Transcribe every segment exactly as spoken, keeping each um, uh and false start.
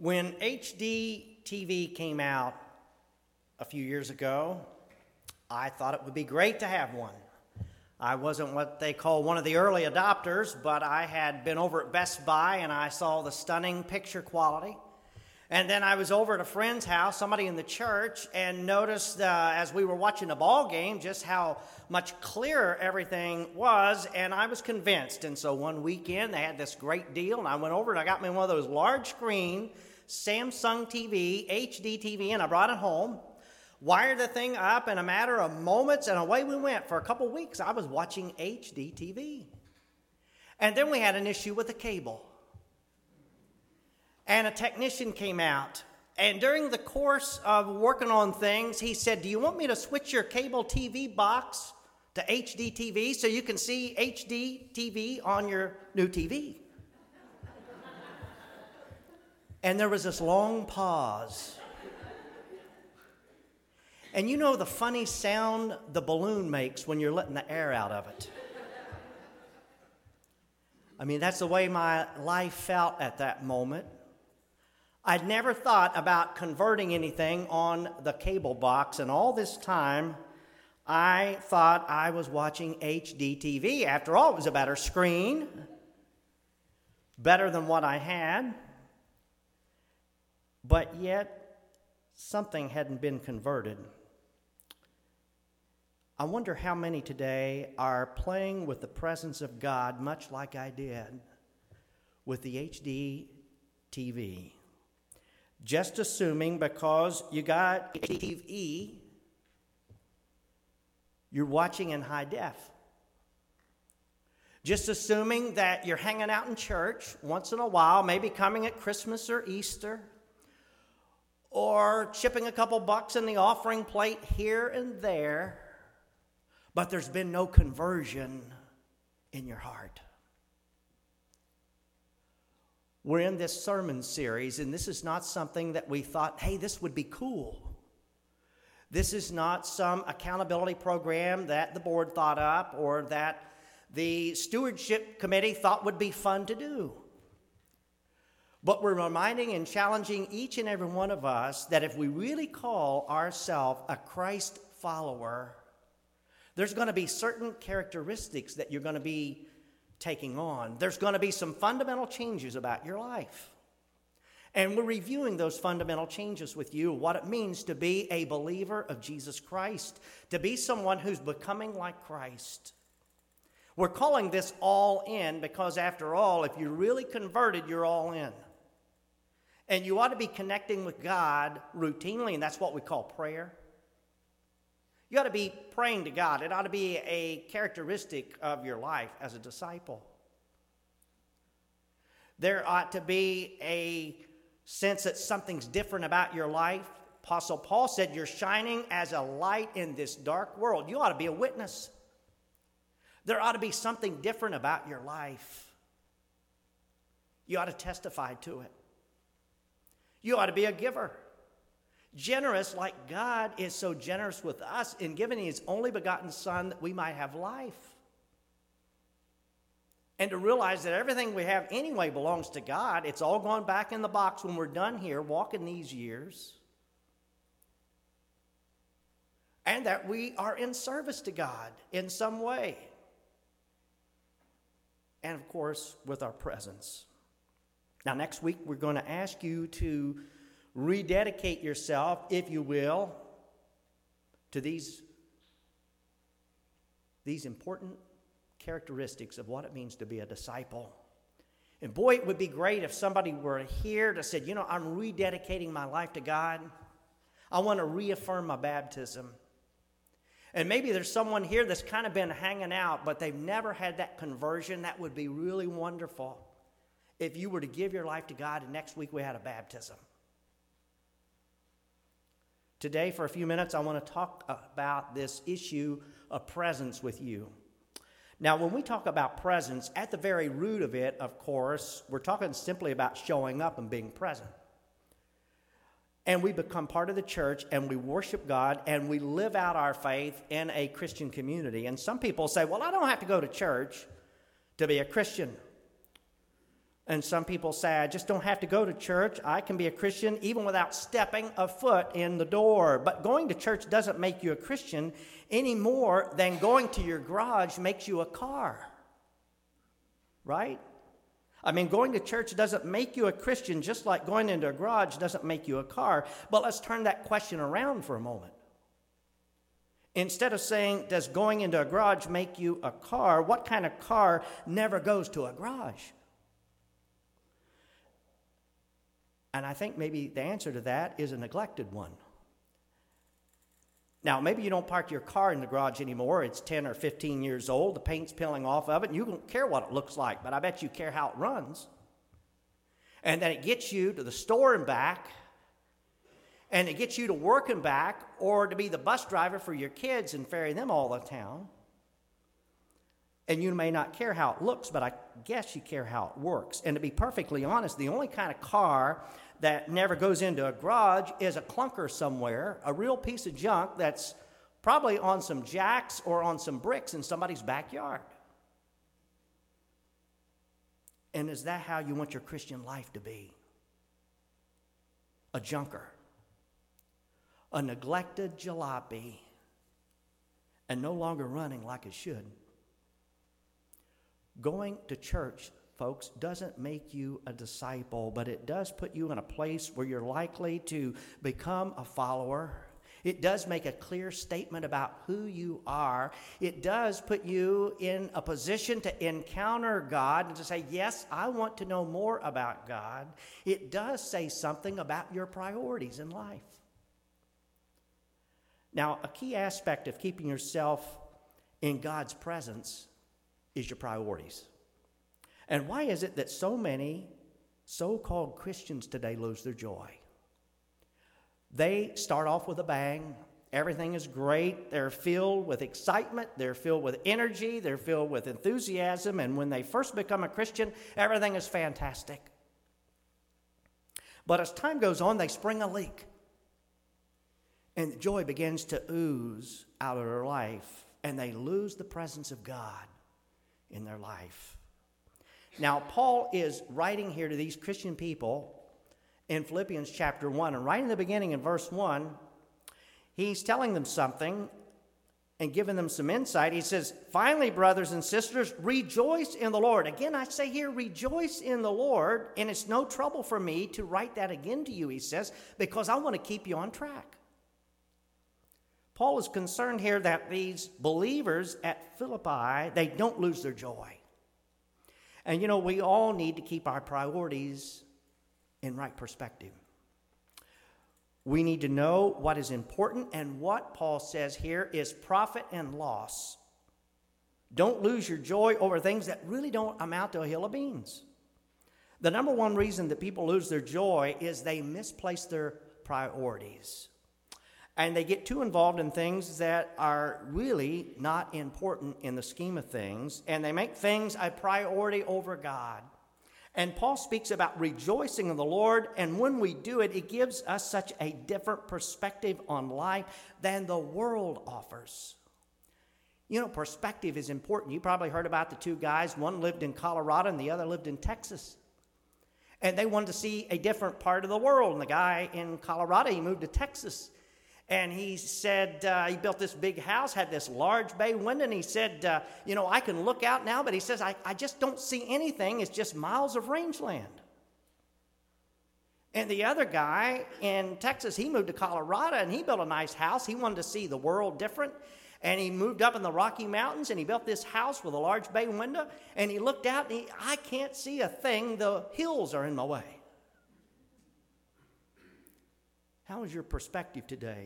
When H D T V came out a few years ago, I thought it would be great to have one. I wasn't what they call one of the early adopters, but I had been over at Best Buy and I saw the stunning picture quality. And then I was over at a friend's house, somebody in the church, and noticed uh, as we were watching the ball game just how much clearer everything was, and I was convinced. And so one weekend they had this great deal, and I went over and I got me one of those large screen Samsung T V, H D T V, and I brought it home, wired the thing up in a matter of moments, and away we went. For a couple weeks, I was watching H D T V. And then we had an issue with the cable. And a technician came out, and during the course of working on things, he said, "Do you want me to switch your cable T V box to H D T V so you can see H D T V on your new T V?" And there was this long pause. And you know the funny sound the balloon makes when you're letting the air out of it. I mean, that's the way my life felt at that moment. I'd never thought about converting anything on the cable box, and all this time, I thought I was watching H D T V. After all, it was a better screen, better than what I had, but yet something hadn't been converted. I wonder how many today are playing with the presence of God much like I did with the H D T V. Just assuming because you got H D T V, you're watching in high def. Just assuming that you're hanging out in church once in a while, maybe coming at Christmas or Easter, or chipping a couple bucks in the offering plate here and there, but there's been no conversion in your heart. We're in this sermon series, and this is not something that we thought, hey, this would be cool. This is not some accountability program that the board thought up or that the stewardship committee thought would be fun to do. But we're reminding and challenging each and every one of us that if we really call ourselves a Christ follower, there's going to be certain characteristics that you're going to be taking on. There's going to be some fundamental changes about your life. And we're reviewing those fundamental changes with you, what it means to be a believer of Jesus Christ, to be someone who's becoming like Christ. We're calling this all in because, after all, if you're really converted, you're all in. And you ought to be connecting with God routinely, and that's what we call prayer. You ought to be praying to God. It ought to be a characteristic of your life as a disciple. There ought to be a sense that something's different about your life. Apostle Paul said, "You're shining as a light in this dark world." You ought to be a witness. There ought to be something different about your life. You ought to testify to it. You ought to be a giver. Generous like God is so generous with us in giving His only begotten Son that we might have life. And to realize that everything we have anyway belongs to God. It's all gone back in the box when we're done here walking these years. And that we are in service to God in some way. And of course, with our presence. Now, next week, we're going to ask you to rededicate yourself, if you will, to these, these important characteristics of what it means to be a disciple. And boy, it would be great if somebody were here to say, you know, I'm rededicating my life to God. I want to reaffirm my baptism. And maybe there's someone here that's kind of been hanging out, but they've never had that conversion. That would be really wonderful if you were to give your life to God and next week we had a baptism. Today, for a few minutes, I want to talk about this issue of presence with you. Now, when we talk about presence, at the very root of it, of course, we're talking simply about showing up and being present. And we become part of the church, and we worship God, and we live out our faith in a Christian community. And some people say, well, I don't have to go to church to be a Christian. And some people say, I just don't have to go to church. I can be a Christian even without stepping a foot in the door. But going to church doesn't make you a Christian any more than going to your garage makes you a car. Right? I mean, going to church doesn't make you a Christian, just like going into a garage doesn't make you a car. But let's turn that question around for a moment. Instead of saying, does going into a garage make you a car, what kind of car never goes to a garage? And I think maybe the answer to that is a neglected one. Now, maybe you don't park your car in the garage anymore. It's ten or fifteen years old. The paint's peeling off of it, and you don't care what it looks like, but I bet you care how it runs. And then it gets you to the store and back, and it gets you to work and back, or to be the bus driver for your kids and ferry them all the town. And you may not care how it looks, but I guess you care how it works. And to be perfectly honest, the only kind of car that never goes into a garage is a clunker somewhere, a real piece of junk that's probably on some jacks or on some bricks in somebody's backyard. And is that how you want your Christian life to be? A junker, a neglected jalopy, and no longer running like it should. Going to church, folks, doesn't make you a disciple, but it does put you in a place where you're likely to become a follower. It does make a clear statement about who you are. It does put you in a position to encounter God and to say, yes, I want to know more about God. It does say something about your priorities in life. Now, a key aspect of keeping yourself in God's presence is your priorities. And why is it that so many so-called Christians today lose their joy? They start off with a bang. Everything is great. They're filled with excitement. They're filled with energy. They're filled with enthusiasm. And when they first become a Christian, everything is fantastic. But as time goes on, they spring a leak. And joy begins to ooze out of their life. And they lose the presence of God in their life. Now, Paul is writing here to these Christian people in Philippians chapter one, and right in the beginning in verse one, he's telling them something and giving them some insight. He says, finally, brothers and sisters, rejoice in the Lord. Again, I say here, rejoice in the Lord, and it's no trouble for me to write that again to you, he says, because I want to keep you on track. Paul is concerned here that these believers at Philippi, they don't lose their joy. And you know, we all need to keep our priorities in right perspective. We need to know what is important, and what Paul says here is profit and loss. Don't lose your joy over things that really don't amount to a hill of beans. The number one reason that people lose their joy is they misplace their priorities. And they get too involved in things that are really not important in the scheme of things, and they make things a priority over God. And Paul speaks about rejoicing in the Lord, and when we do it, it gives us such a different perspective on life than the world offers. You know, perspective is important. You probably heard about the two guys. One lived in Colorado and the other lived in Texas. And they wanted to see a different part of the world. And the guy in Colorado, he moved to Texas. And he said, uh, he built this big house, had this large bay window, and he said, uh, you know, I can look out now, but he says, I, I just don't see anything. It's just miles of rangeland. And the other guy in Texas, he moved to Colorado, and he built a nice house. He wanted to see the world different. And he moved up in the Rocky Mountains, and he built this house with a large bay window. And he looked out, and he, I can't see a thing. The hills are in my way. How is your perspective today?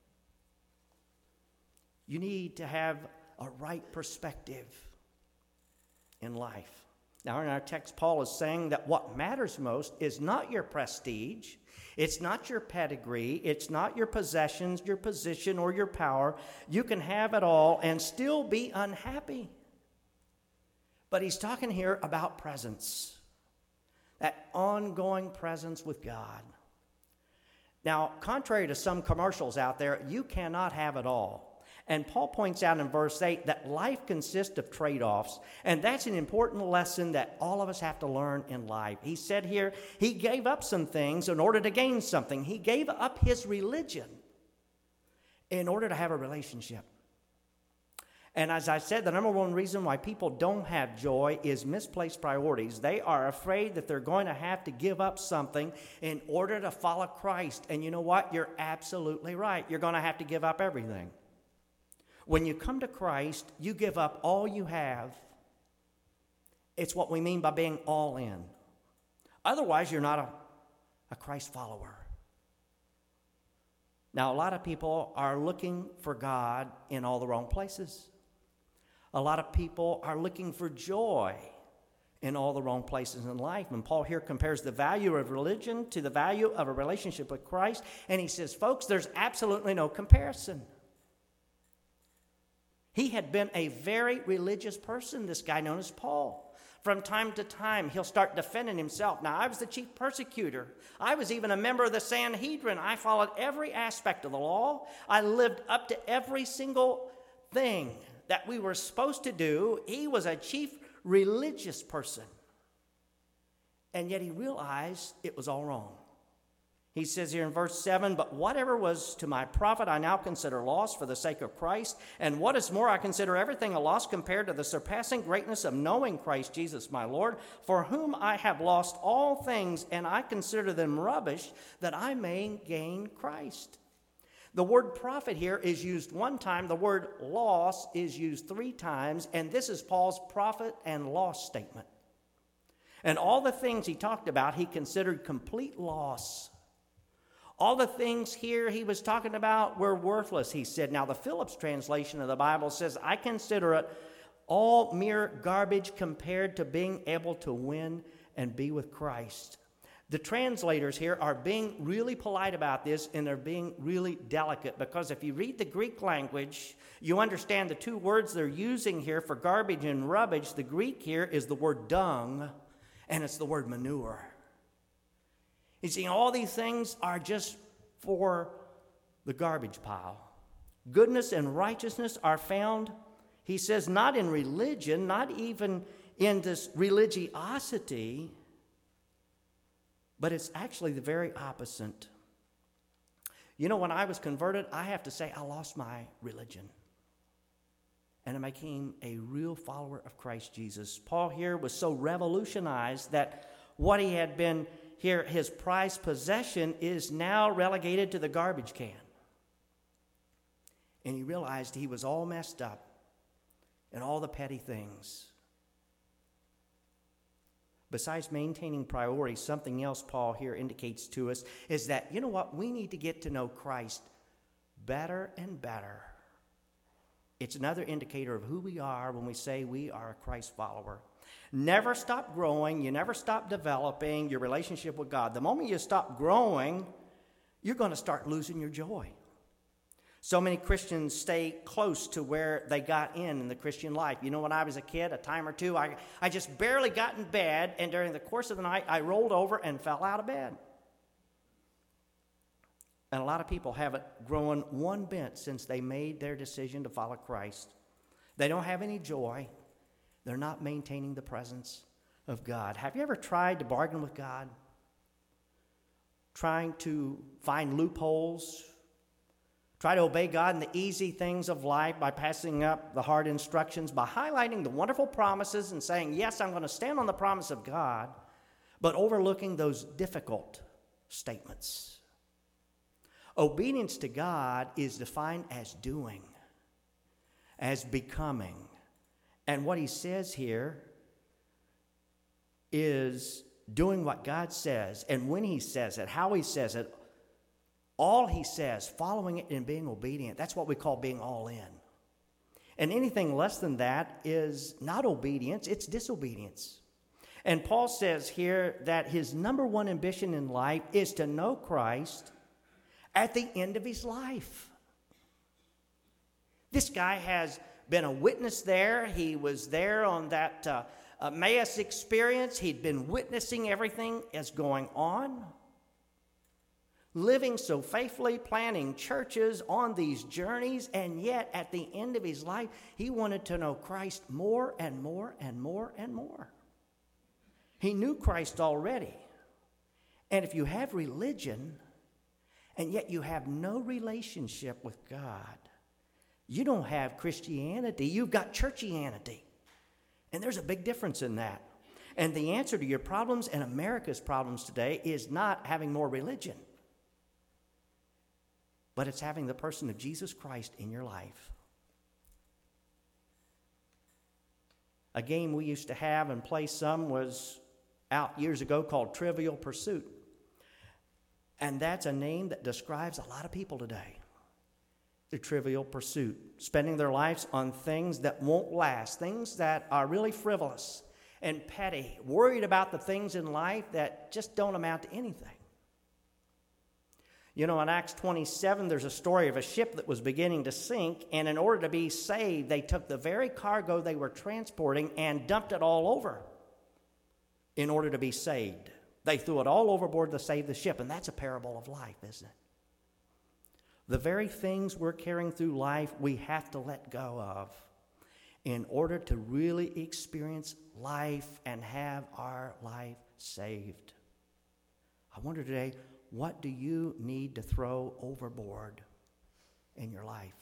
You need to have a right perspective in life. Now, in our text, Paul is saying that what matters most is not your prestige, it's not your pedigree, it's not your possessions, your position, or your power. You can have it all and still be unhappy. But he's talking here about presence, that ongoing presence with God. Now, contrary to some commercials out there, you cannot have it all. And Paul points out in verse eight that life consists of trade-offs, and that's an important lesson that all of us have to learn in life. He said here, he gave up some things in order to gain something. He gave up his religion in order to have a relationship. And as I said, the number one reason why people don't have joy is misplaced priorities. They are afraid that they're going to have to give up something in order to follow Christ. And you know what? You're absolutely right. You're going to have to give up everything. When you come to Christ, you give up all you have. It's what we mean by being all in. Otherwise, you're not a, a Christ follower. Now, a lot of people are looking for God in all the wrong places. A lot of people are looking for joy in all the wrong places in life. And Paul here compares the value of religion to the value of a relationship with Christ. And he says, folks, there's absolutely no comparison. He had been a very religious person, this guy known as Paul. From time to time, he'll start defending himself. Now, I was the chief persecutor. I was even a member of the Sanhedrin. I followed every aspect of the law. I lived up to every single thing that we were supposed to do. He was a chief religious person. And yet he realized it was all wrong. He says here in verse seven, but whatever was to my profit, I now consider loss for the sake of Christ. And what is more, I consider everything a loss compared to the surpassing greatness of knowing Christ Jesus my Lord, for whom I have lost all things, and I consider them rubbish, that I may gain Christ. The word profit here is used one time. The word loss is used three times, and this is Paul's profit and loss statement. And all the things he talked about, he considered complete loss. All the things here he was talking about were worthless, he said. Now, the Phillips translation of the Bible says, I consider it all mere garbage compared to being able to win and be with Christ. The translators here are being really polite about this, and they're being really delicate, because if you read the Greek language, you understand the two words they're using here for garbage and rubbish. The Greek here is the word dung, and it's the word manure. You see, all these things are just for the garbage pile. Goodness and righteousness are found, he says, not in religion, not even in this religiosity, but it's actually the very opposite. You know, when I was converted, I have to say I lost my religion. And I became a real follower of Christ Jesus. Paul here was so revolutionized that what he had been here, his prized possession, is now relegated to the garbage can. And he realized he was all messed up in all the petty things. Besides maintaining priorities, something else Paul here indicates to us is that, you know what, we need to get to know Christ better and better. It's another indicator of who we are when we say we are a Christ follower. Never stop growing. You never stop developing your relationship with God. The moment you stop growing, you're going to start losing your joy. So many Christians stay close to where they got in in the Christian life. You know, when I was a kid, a time or two, I, I just barely got in bed, and during the course of the night, I rolled over and fell out of bed. And a lot of people haven't grown one bit since they made their decision to follow Christ. They don't have any joy. They're not maintaining the presence of God. Have you ever tried to bargain with God? Trying to find loopholes? Try to obey God in the easy things of life by passing up the hard instructions, by highlighting the wonderful promises and saying, yes, I'm going to stand on the promise of God, but overlooking those difficult statements. Obedience to God is defined as doing, as becoming. And what he says here is doing what God says, and when he says it, how he says it, all he says, following it and being obedient. That's what we call being all in. And anything less than that is not obedience, it's disobedience. And Paul says here that his number one ambition in life is to know Christ at the end of his life. This guy has been a witness there. He was there on that uh, Emmaus experience. He'd been witnessing everything that's going on. living so faithfully, planting churches on these journeys, and yet at the end of his life, he wanted to know Christ more and more and more and more. He knew Christ already. And if you have religion, and yet you have no relationship with God, you don't have Christianity, you've got churchianity. And there's a big difference in that. And the answer to your problems and America's problems today is not having more religion, but it's having the person of Jesus Christ in your life. A game we used to have and play some was out years ago called Trivial Pursuit. And that's a name that describes a lot of people today. The Trivial Pursuit, spending their lives on things that won't last, things that are really frivolous and petty, worried about the things in life that just don't amount to anything. You know, in Acts twenty-seven, there's a story of a ship that was beginning to sink, and in order to be saved, they took the very cargo they were transporting and dumped it all over in order to be saved. They threw it all overboard to save the ship, and that's a parable of life, isn't it? The very things we're carrying through life, we have to let go of in order to really experience life and have our life saved. I wonder today, what do you need to throw overboard in your life?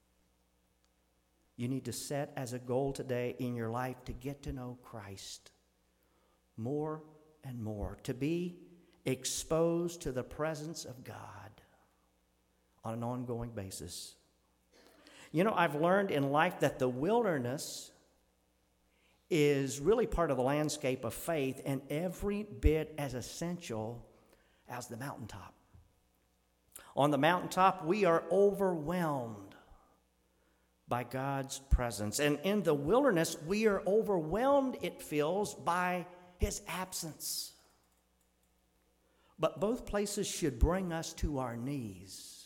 You need to set as a goal today in your life to get to know Christ more and more, to be exposed to the presence of God on an ongoing basis. You know, I've learned in life that the wilderness is really part of the landscape of faith and every bit as essential as the mountaintop. On the mountaintop, we are overwhelmed by God's presence. And in the wilderness, we are overwhelmed, it feels, by his absence. But both places should bring us to our knees.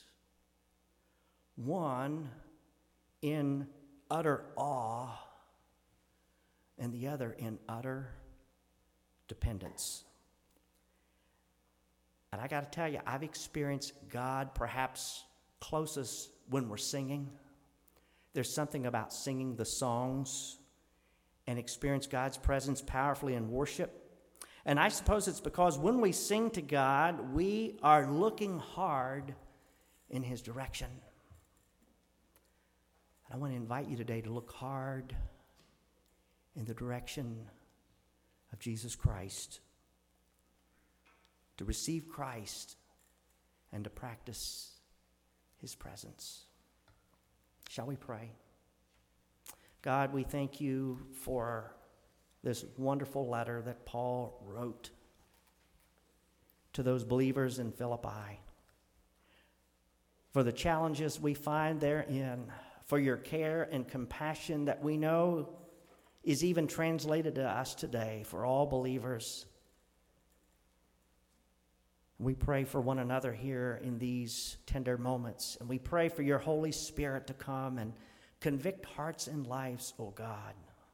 One in utter awe, and the other in utter dependence. And I got to tell you, I've experienced God perhaps closest when we're singing. There's something about singing the songs and experience God's presence powerfully in worship. And I suppose it's because when we sing to God, we are looking hard in his direction. And I want to invite you today to look hard in the direction of Jesus Christ, to receive Christ and to practice his presence. Shall we pray? God, we thank you for this wonderful letter that Paul wrote to those believers in Philippi, for the challenges we find therein, for your care and compassion that we know is even translated to us today for all believers. We pray for one another here in these tender moments, and we pray for your Holy Spirit to come and convict hearts and lives, O God.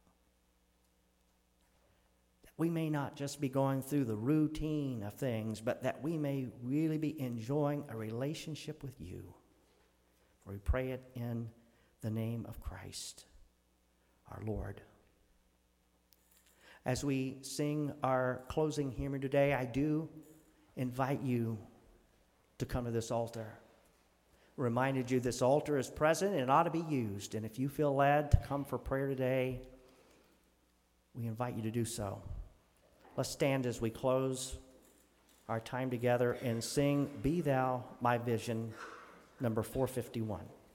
That we may not just be going through the routine of things, but that we may really be enjoying a relationship with you. For we pray it in the name of Christ, our Lord. As we sing our closing hymn today, I do invite you to come to this altar. Reminded you this altar is present and it ought to be used. And if you feel led to come for prayer today, we invite you to do so. Let's stand as we close our time together and sing Be Thou My Vision, number four fifty-one.